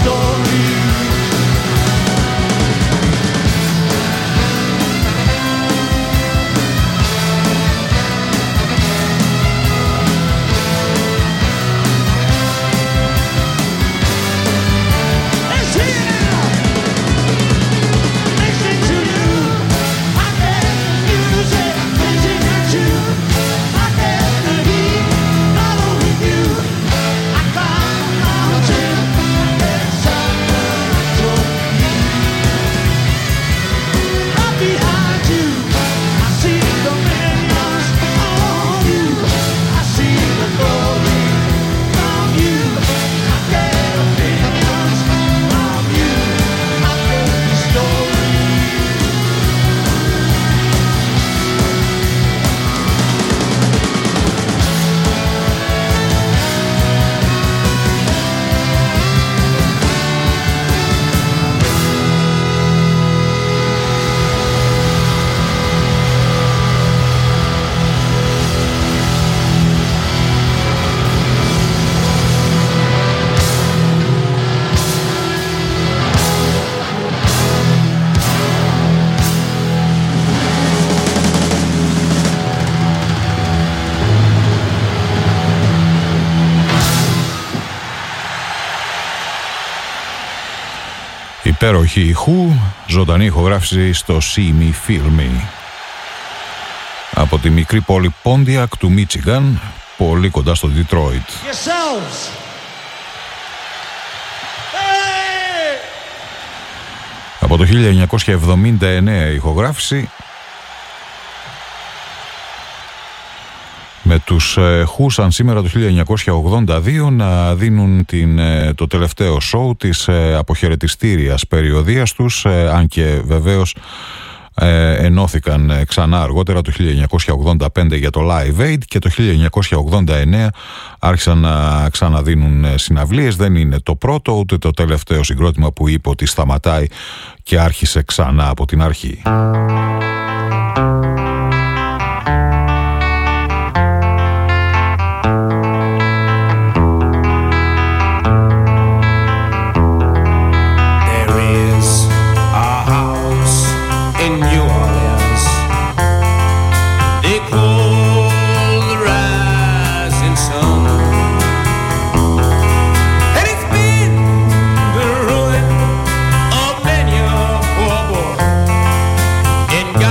Υπέροχη ηχού, ζωντανή ηχογράφηση στο See Me Feel Me. Από τη μικρή πόλη Pontiac του Μίτσιγκαν, πολύ κοντά στο Detroit. Από το 1979 η ηχογράφηση, με τους Χούσαν σήμερα το 1982 να δίνουν το τελευταίο σόου της αποχαιρετιστήριας περιοδίας τους, αν και βεβαίως ενώθηκαν ξανά αργότερα το 1985 για το Live Aid και το 1989 άρχισαν να ξαναδίνουν συναυλίες. Δεν είναι το πρώτο ούτε το τελευταίο συγκρότημα που είπε ότι σταματάει και άρχισε ξανά από την αρχή. In God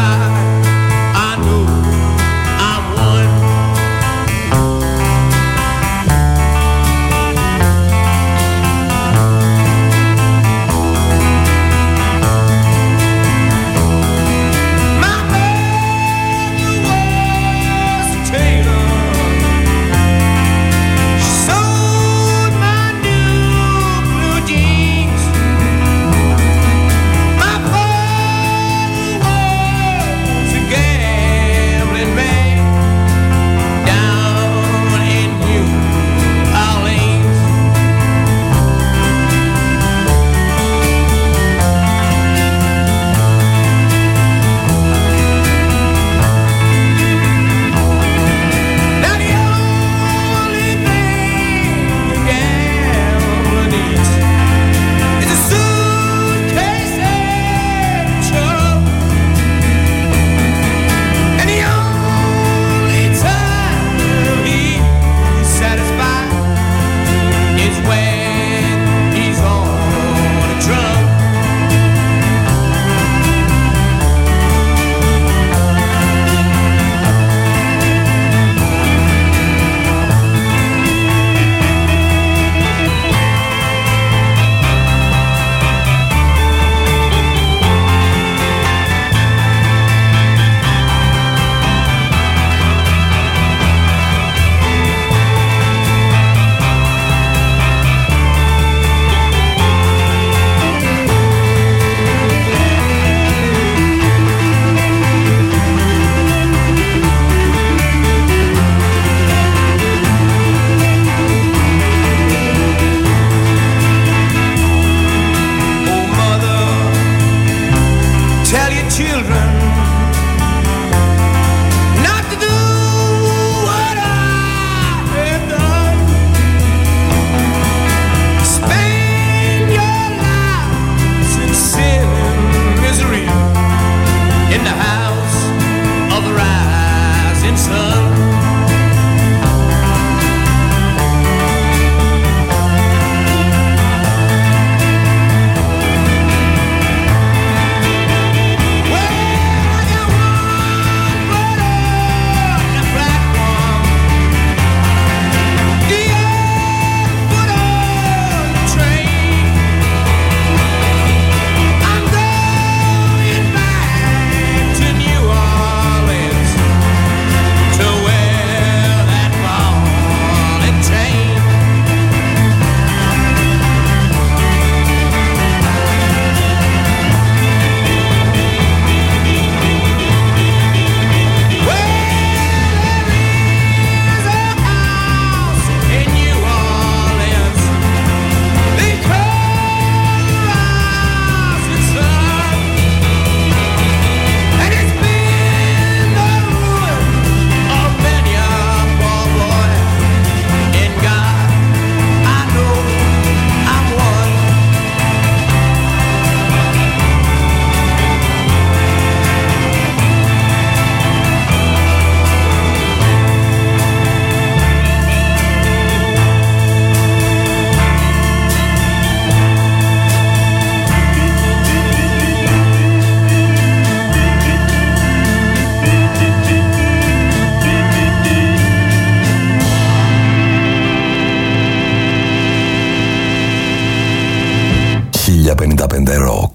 1055 Rock.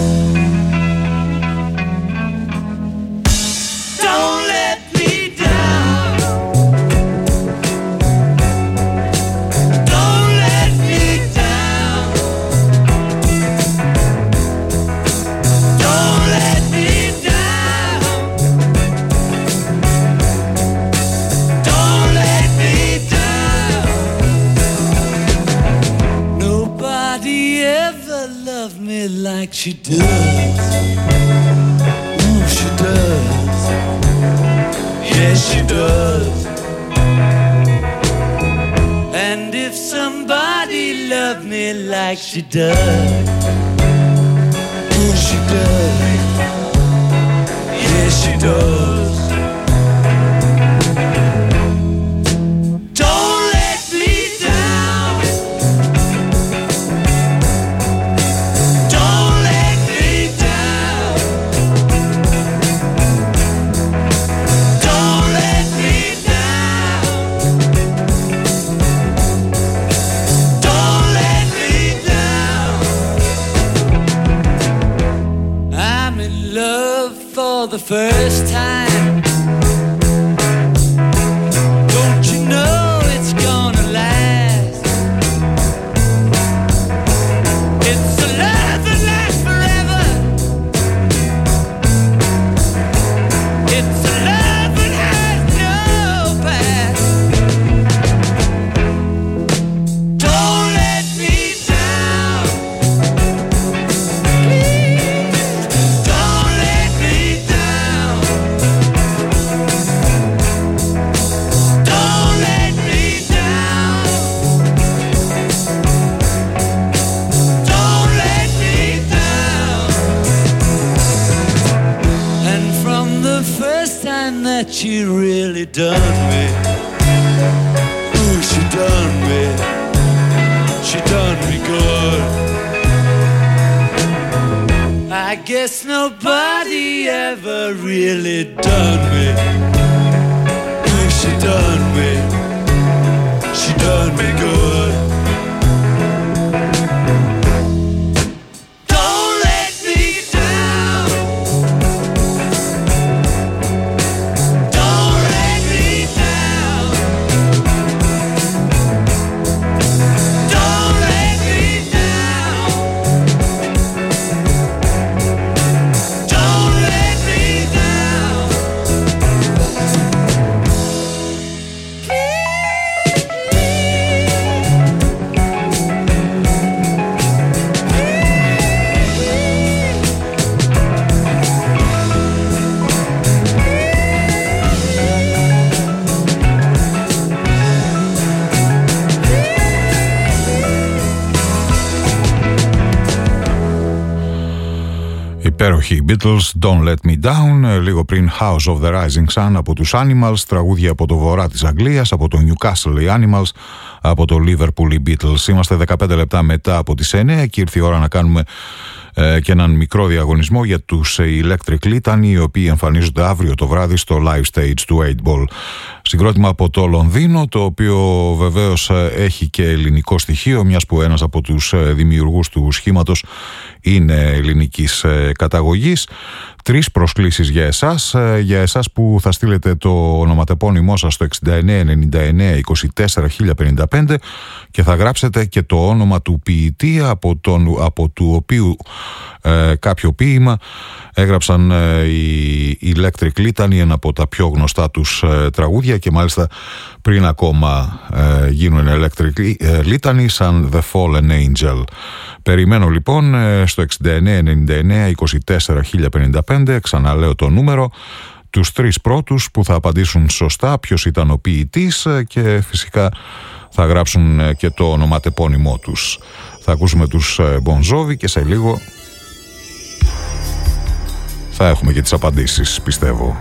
Like she does, ooh, she does, yes she does. And if somebody loved me like she does, ooh, she does, yes she does. The first time, don't you know it's gonna last? It's a love that lasts forever. It's a love that has no past. Don't let me down, please. Don't let me down. Don't let me down. Don't let me down. And from the first time that she really done me, ooh, she done me good. I guess nobody ever really done me. Ooh, she done me good. Don't let me down. Don't let me down. Don't let me down. Don't let me down. Υπέροχοι Beatles, Don't Let Me Down, λίγο πριν House of the Rising Sun από τους Animals, τραγούδια από το βορρά της Αγγλίας, από το Newcastle οι Animals, από το Liverpool οι Beatles. Είμαστε 15 λεπτά μετά από τις 9 και ήρθε η ώρα να κάνουμε και έναν μικρό διαγωνισμό για τους Electric Litany, οι οποίοι εμφανίζονται αύριο το βράδυ στο live stage του 8 Ball. Συγκρότημα από το Λονδίνο, το οποίο βεβαίως έχει και ελληνικό στοιχείο, μιας που ένας από τους δημιουργούς του σχήματος είναι ελληνικής καταγωγής. 3 προσκλήσεις για εσάς που θα στείλετε το ονοματεπώνυμό σας στο 6999 24 1055 και θα γράψετε και το όνομα του ποιητή από του οποίου κάποιο ποίημα έγραψαν οι Electric Litany, ένα από τα πιο γνωστά τους τραγούδια, και μάλιστα πριν ακόμα γίνουν Electric Litany, σαν The Fallen Angel. Περιμένω λοιπόν στο 6999 24 1055, ξαναλέω το νούμερο, τους 3 πρώτους που θα απαντήσουν σωστά ποιος ήταν ο ποιητής και φυσικά θα γράψουν και το ονοματεπώνυμό τους. Θα ακούσουμε τους Bon Jovi και σε λίγο θα έχουμε και τις απαντήσεις, πιστεύω.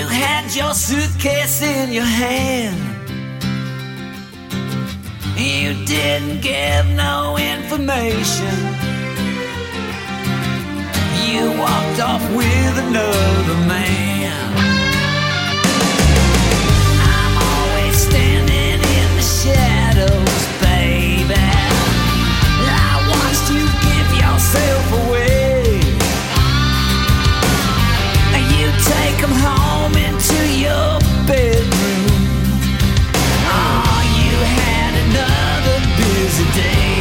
had your suitcase in your hand. You didn't give no information. You walked off with another man. I'm always standing in the shadows, baby. I watched you give yourself away. You take 'em home into your bedroom. Oh, you had another busy day.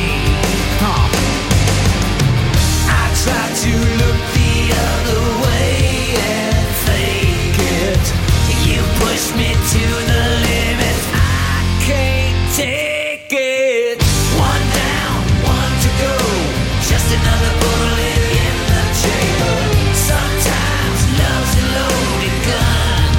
I tried to look the other way and fake it. You pushed me to the limit. I can't take it. One down, one to go. Just another bullet in the chamber. Sometimes love's a loaded gun.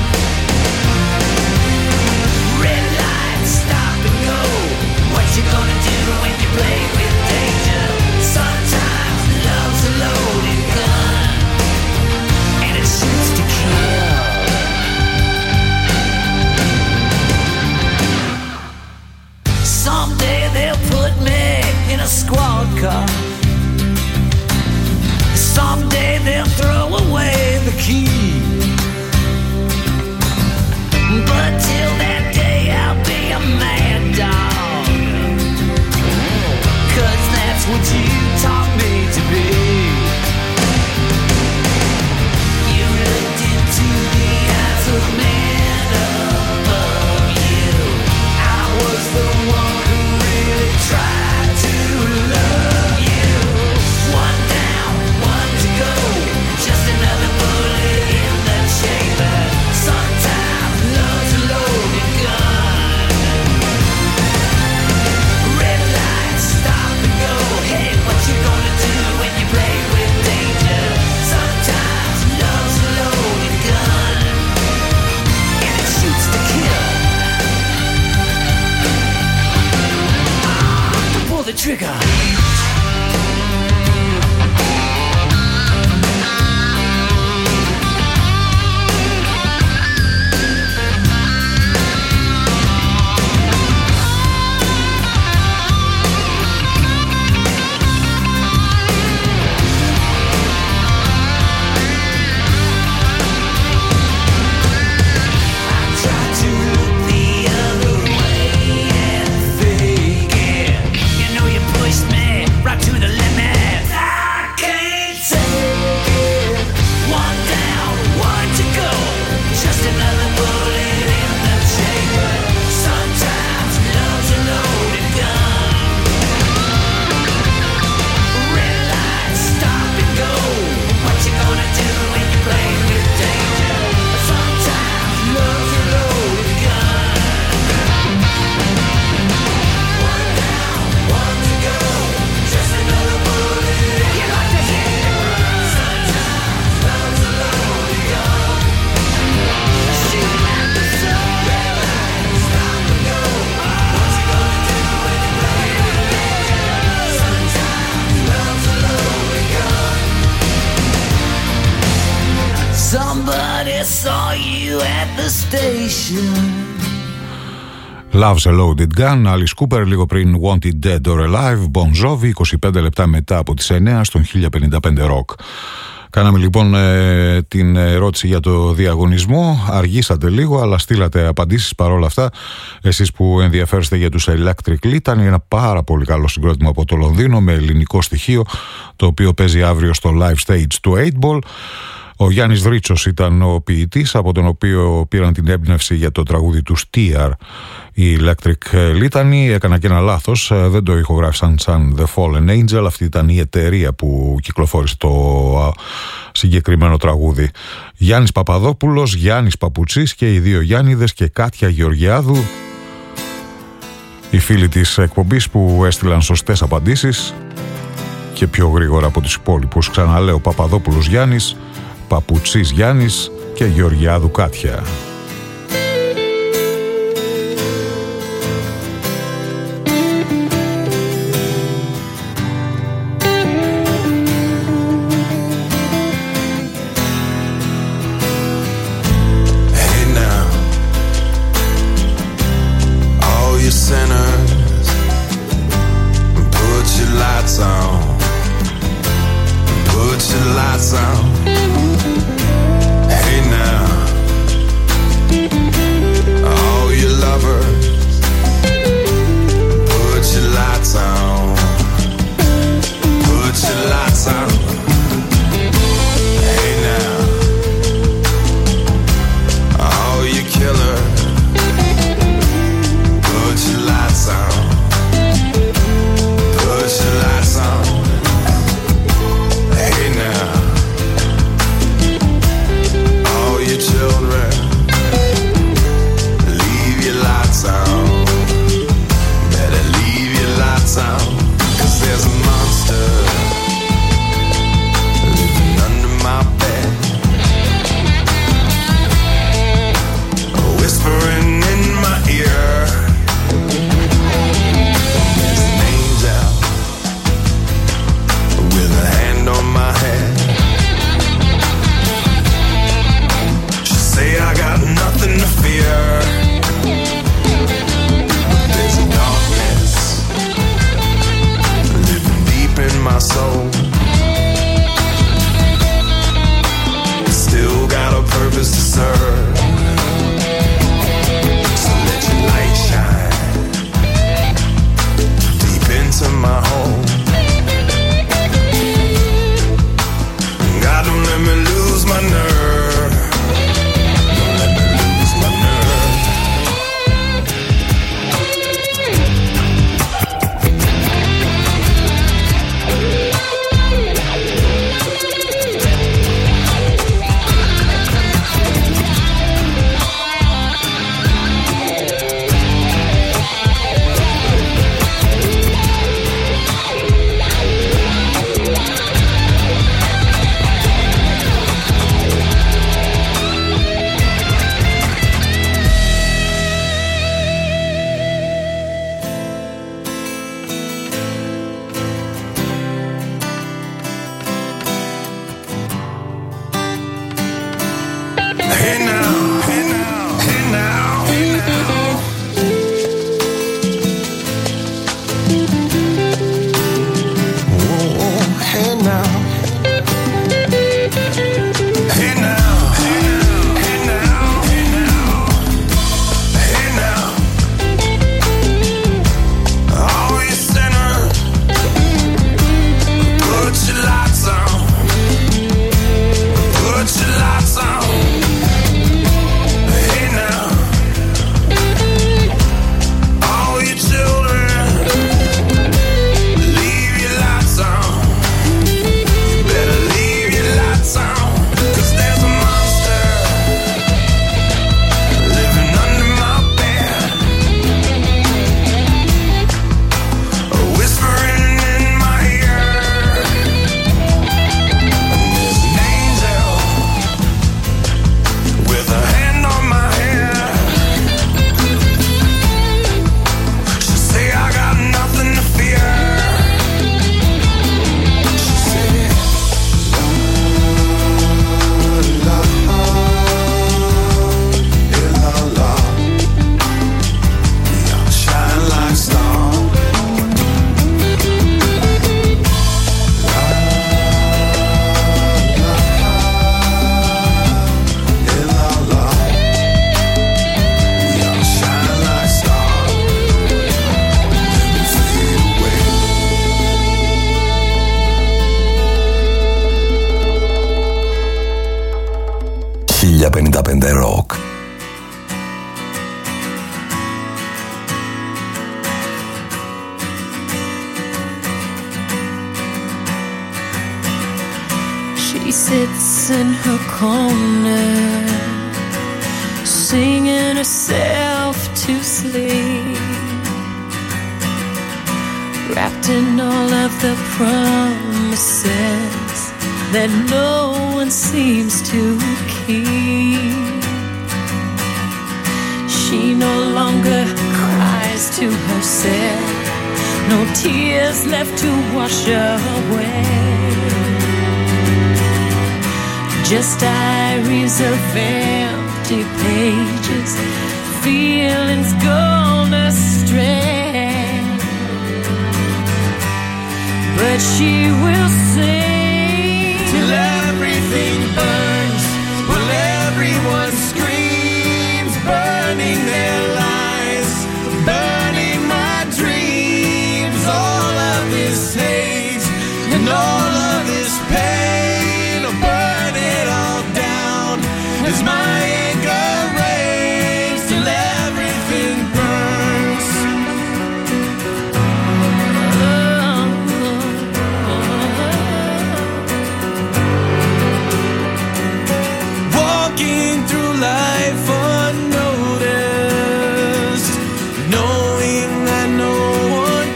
Red lights, stop and go. What you gonna do when you play with danger? Sometimes love's a loaded gun, and it shoots to kill. Someday they'll put me in a squad car. Someday they'll throw away the key. But till that day I'll be a mad dog. 'Cause that's what you taught me to be. You looked into the eyes of men above you. I was the one who really tried to love you. One down, one to go. Just another bullet in the chamber. Sometimes love's a loaded gun. Red lights, stop and go. Hey, what you gonna do when you play with danger? Sometimes love's a loaded gun, and it shoots to kill. Pull the trigger. Somebody saw you at the station. Love's a Loaded Gun, Alice Cooper, λίγο πριν Wanted Dead or Alive, Bon Jovi, 25 λεπτά μετά από τις 9 στον 1055 Rock. Κάναμε λοιπόν την ερώτηση για το διαγωνισμό. Αργήσατε λίγο, αλλά στείλατε απαντήσεις παρόλα αυτά. Εσείς που ενδιαφέρεστε για τους Electric Lee, ήταν ένα πάρα πολύ καλό συγκρότημα από το Λονδίνο με ελληνικό στοιχείο, το οποίο παίζει αύριο στο live stage του 8ball. Ο Γιάννης Δρίτσος ήταν ο ποιητής, από τον οποίο πήραν την έμπνευση για το τραγούδι του Steer η Electric Litany. Έκανα και ένα λάθος, δεν το ηχογράφησαν σαν The Fallen Angel. Αυτή ήταν η εταιρεία που κυκλοφόρησε το συγκεκριμένο τραγούδι. Γιάννης Παπαδόπουλος, Γιάννης Παπουτσής και οι δύο Γιάννηδες και Κάτια Γεωργιάδου, οι φίλοι της εκπομπής που έστειλαν σωστές απαντήσεις και πιο γρήγορα από τους υπόλοιπους. Ξαναλέω, Παπαδόπουλος Γιάννης, Παπουτσής Γιάννης και Γεωργιάδου Κάτια. Hey now, hey now, hey now, hey now. Whoa, hey now. Hey now, hey now, hey now, hey now, hey now. All you sinners, put your lights on. Put your lights on. Hey now. All you children, leave your lights on. You better leave your lights on. 'Cause there's a monster living under my bed, whispering in my ear. And there's an angel with a hand on my head. She say I got nothing to fear. She said, la la, la la, we all shine like stars. La la, la la, we all shine like stars. Then we fade away. «1055 Rock». She sits in her corner, singing herself to sleep, wrapped in all of the promises that no one seems to keep. She no longer cries to herself, no tears left to wash away. Just diaries of empty pages, feelings gone astray. But she will sing till everything burns, while everyone screams, burning their lives, burning my dreams. All of this hate and all of this pain, I'll burn it all down as my anger rains till everything burns. Walking through life unnoticed, knowing that no one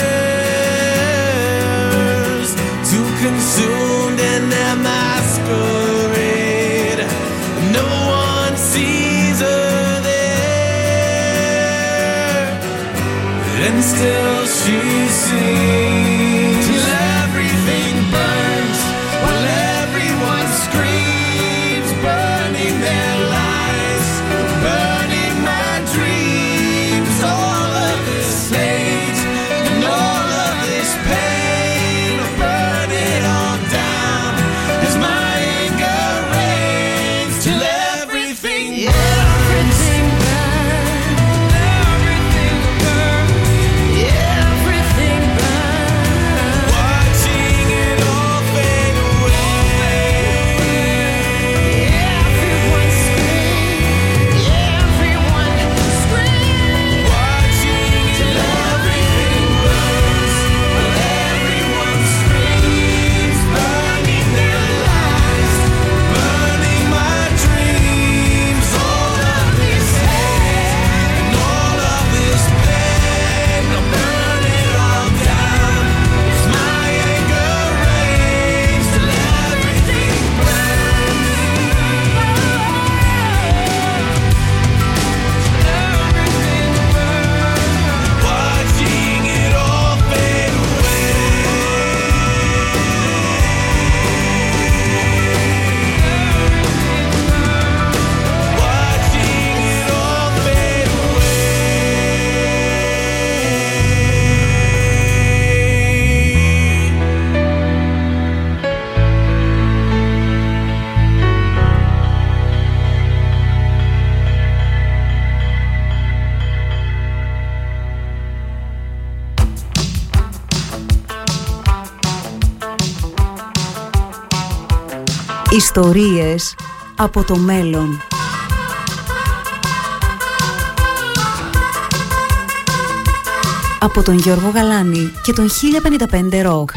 cares, too consumed in their masquerade, no one sees her there, and still she sings till everything burns, while everyone screams, burning their lives, burning my dreams. All of this hate and all of this pain, I'll burn it all down as my anger reigns till everything burns. Everything burns. Everything burns. Ιστορίες από το μέλλον. Από τον Γιώργο Γαλάνη και τον 1055 Rock.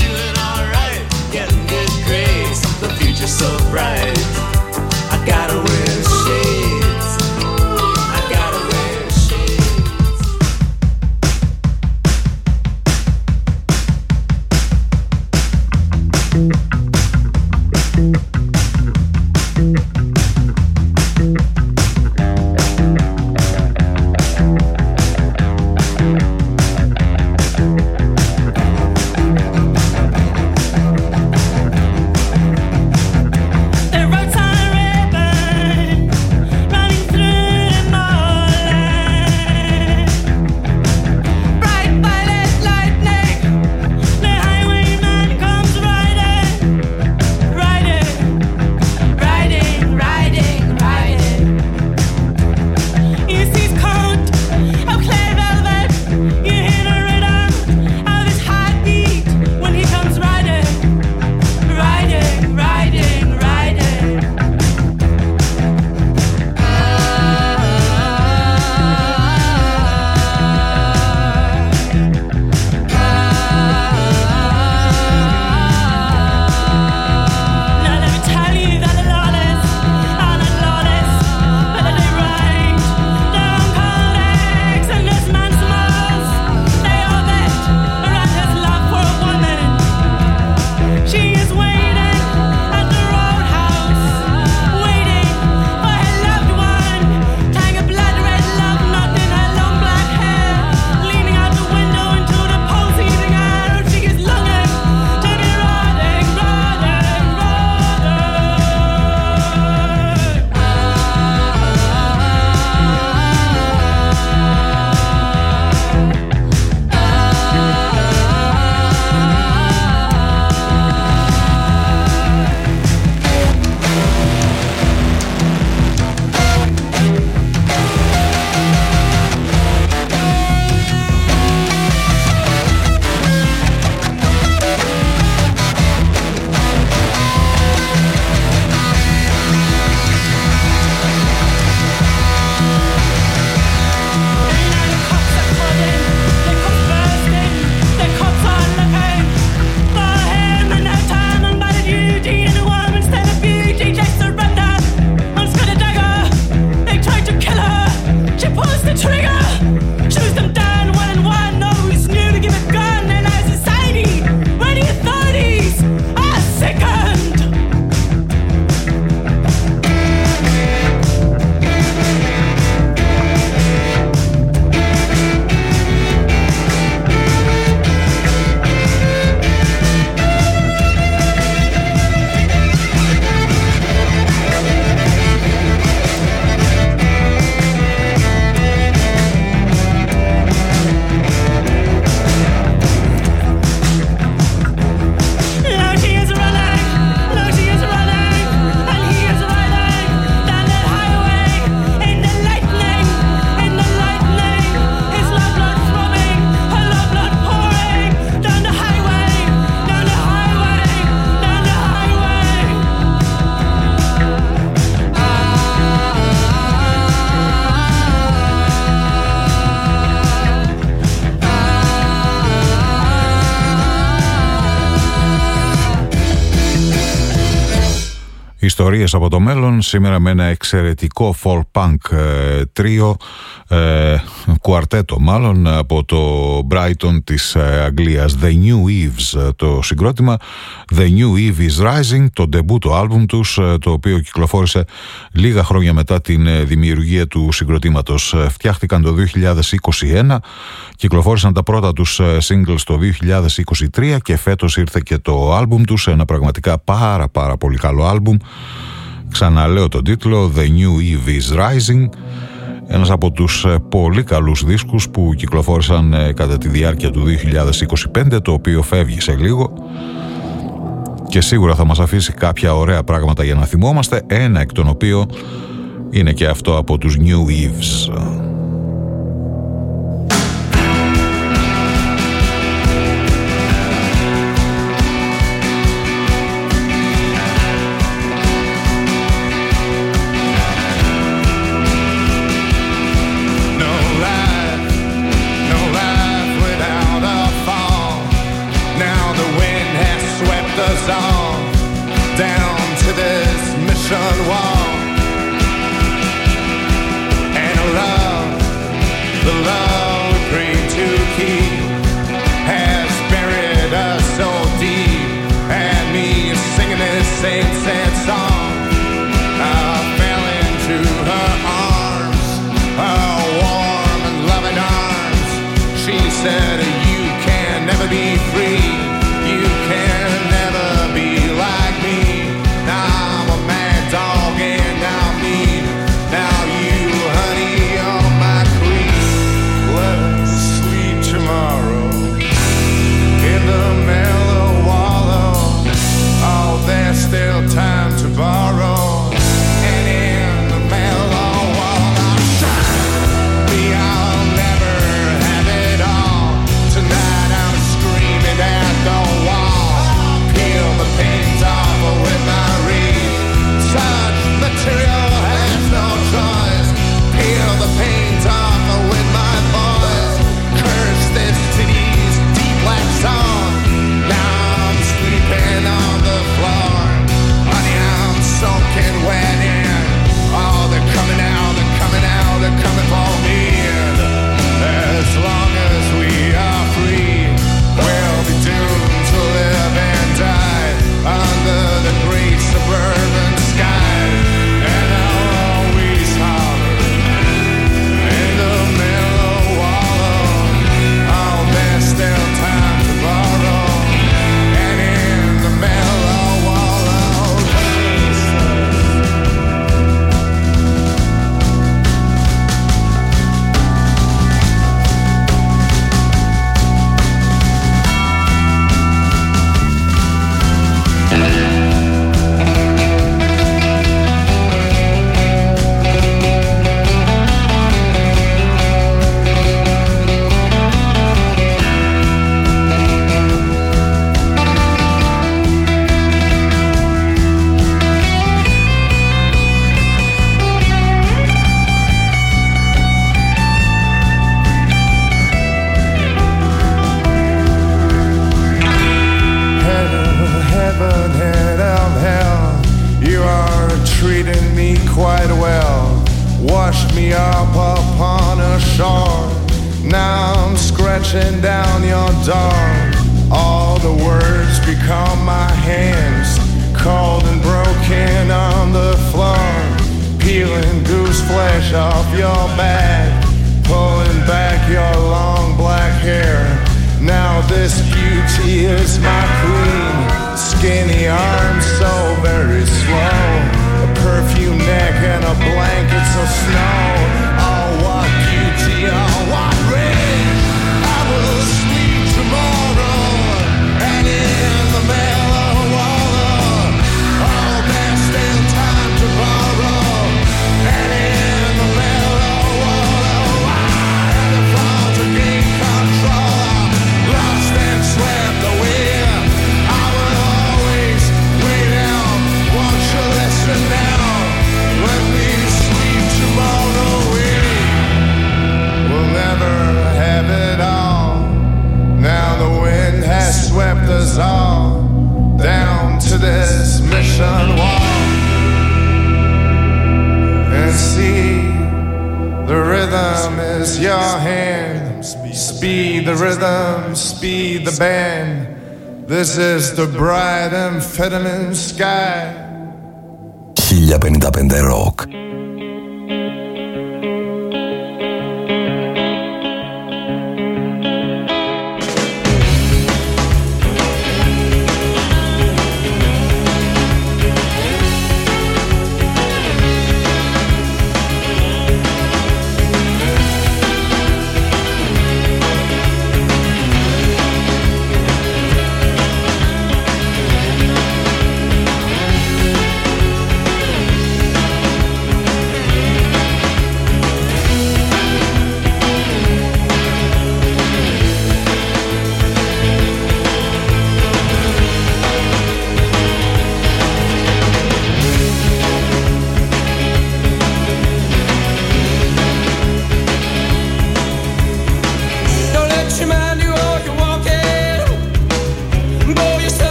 Ιστορίες από το μέλλον, σήμερα με ένα εξαιρετικό folk punk τρίο, κουαρτέτο μάλλον, από το Brighton της Αγγλίας. The New Eves το συγκρότημα, The New Eve is Rising, το ντεμπούτο άλμπουμ τους, το οποίο κυκλοφόρησε λίγα χρόνια μετά την δημιουργία του συγκροτήματος. Φτιάχτηκαν το 2021, κυκλοφόρησαν τα πρώτα τους singles το 2023 και φέτος ήρθε και το άλμπουμ τους, ένα πραγματικά πάρα πολύ καλό άλμπουμ. Ξαναλέω τον τίτλο, The New Eve is Rising, ένας από τους πολύ καλούς δίσκους που κυκλοφόρησαν κατά τη διάρκεια του 2025, το οποίο φεύγει σε λίγο και σίγουρα θα μας αφήσει κάποια ωραία πράγματα για να θυμόμαστε, ένα εκ των οποίων είναι και αυτό από τους New Eves. quite well, washed me up upon a shore. Now I'm scratching down your door. All the words become my hands, cold and broken on the floor. Peeling goose flesh off your back, pulling back your long black hair. Now this beauty is my queen, skinny arms so very slow, a perfume neck and a blanket so snow. Oh, what beauty, oh, what rain. I will sleep tomorrow, and in the mellow water, oh, there's still time to borrow. And in the mellow water, I had a fall to gain control, lost and swept away. I will always wait out, won't you listen now? Let me sleep tomorrow. We'll never have it all. Now the wind has swept us all down to this mission wall. And see, the rhythm is your hand. Speed the rhythm, speed the band. This is the bright amphetamine sky. 1055 Rock.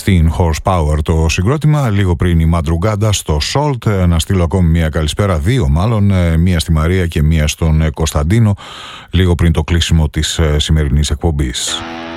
16 horsepower το συγκρότημα, λίγο πριν η Madrugada στο Salt. Να στείλω ακόμη μια καλησπέρα, δύο μάλλον, μία στη Μαρία και μία στον Κωνσταντίνο, λίγο πριν το κλείσιμο της σημερινής εκπομπής.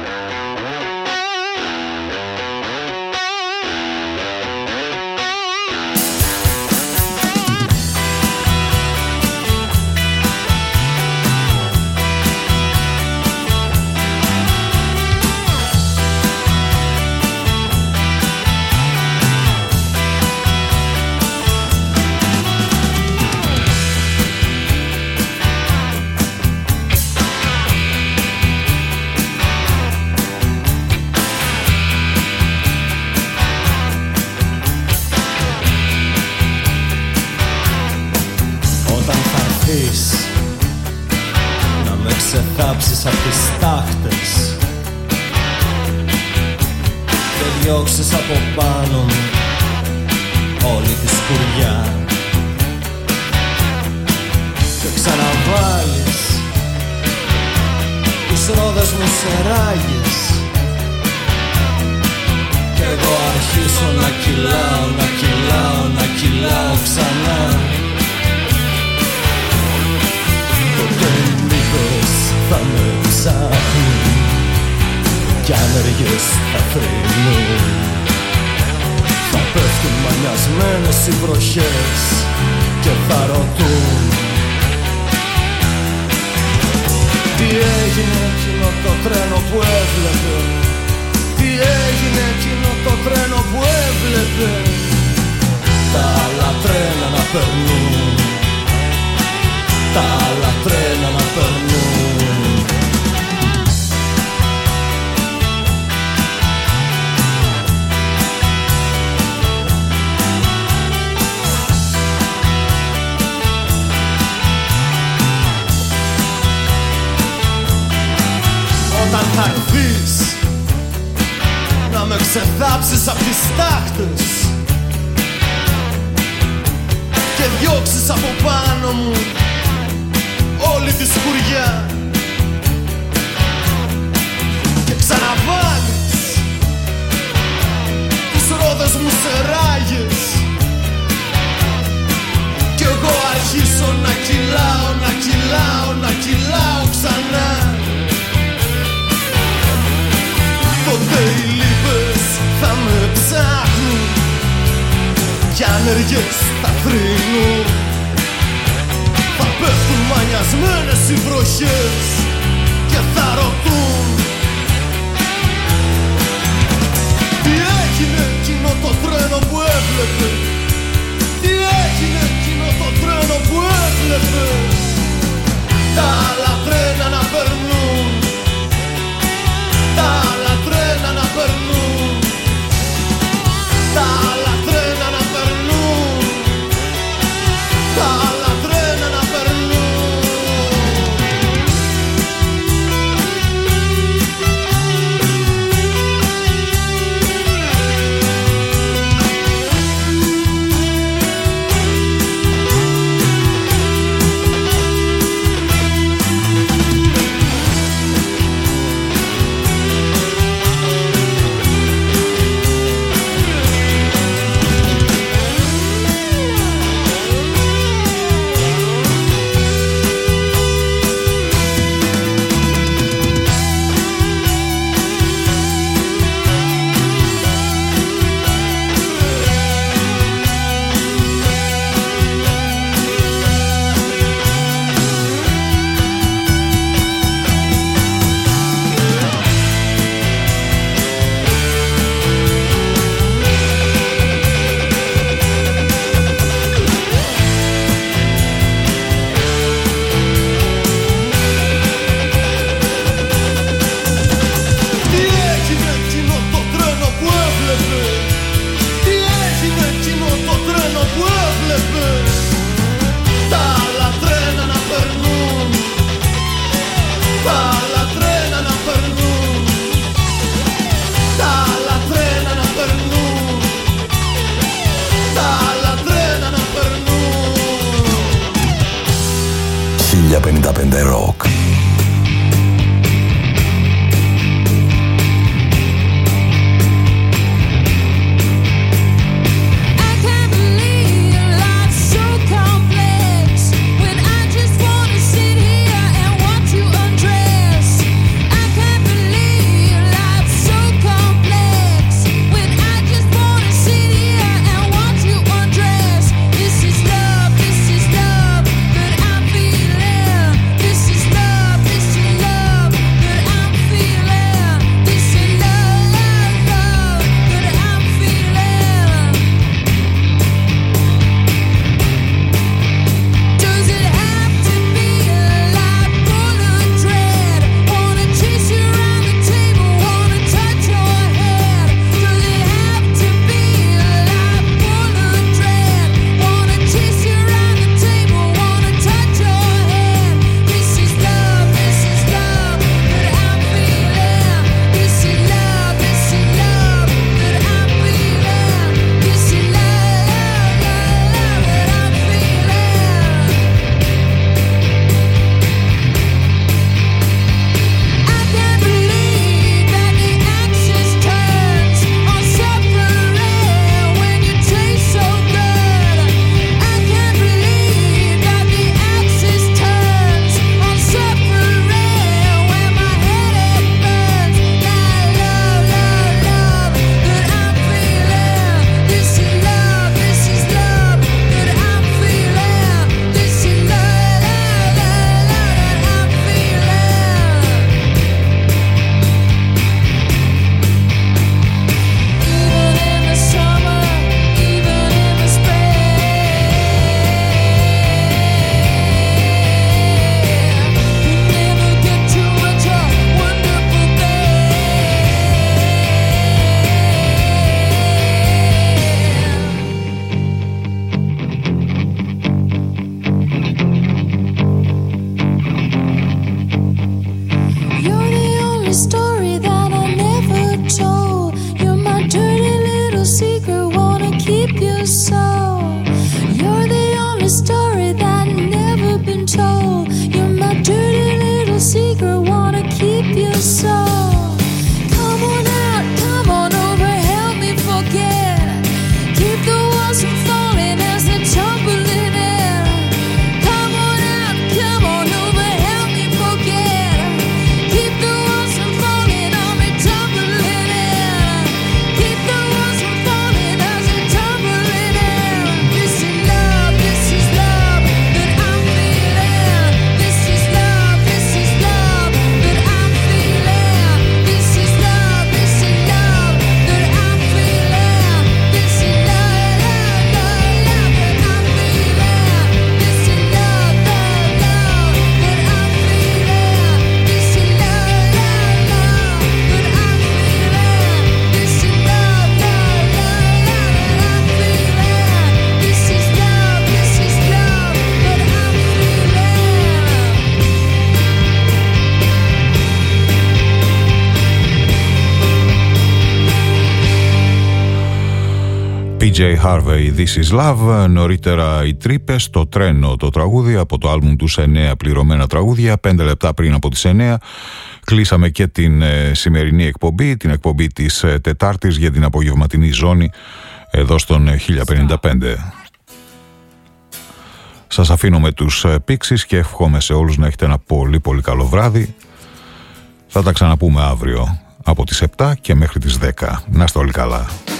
Ξεθάψεις απ' τις τάχτες και διώξεις από πάνω μου όλη τη σκουριά και ξαναβάλεις τις ρόδες μου σε ράγες κι εγώ αρχίσω να κυλάω, να κυλάω, να κυλάω ξανά. Θα με ψάχνουν κι άνεργες θα θρηνούν, θα πέφτουν μανιασμένες οι βροχές και θα ρωτούν τι έγινε εκείνο το τρένο που έβλεπε, τι έγινε εκείνο το τρένο που έβλεπε, τα άλλα τρένα να περνούν, τα άλλα τρένα να περνούν. Όταν θα έρθεις να με ξεθάψεις απ' τις τάχτες και διώξεις από πάνω μου όλη τη σκουριά και ξαναβάλεις τις ρόδες μου σε ράγες κι εγώ αρχίσω να κυλάω, να κυλάω, να κυλάω ξανά. Ποτέ οι λύπες θα με ψάχνουν κι άνεργες θα θρηνούν, θα πέφτουν μανιασμένες οι βροχές και θα ρωτούν τι έγινε εκείνο το τρένο που έβλεπε, τι έγινε εκείνο το τρένο που έβλεπε, τα άλλα τρένα να περνούν, τα άλλα τρένα να περνούν, τα άλλα τρένα να περνούν, τα άλλα τρένα να περνούν. Rock. PJ Harvey, This is Love. Νωρίτερα οι Τρύπες, το τρένο, το τραγούδι από το άλμπουμ του 9 πληρωμένα τραγούδια, 5 λεπτά πριν από τις 9. Κλείσαμε και την σημερινή εκπομπή, την εκπομπή της Τετάρτης για την απογευματινή ζώνη εδώ στον 1055. Σας αφήνω με τους Pixies και εύχομαι σε όλους να έχετε ένα πολύ πολύ καλό βράδυ. Θα τα ξαναπούμε αύριο από τις 7 και μέχρι τις 10. Να είστε όλοι καλά.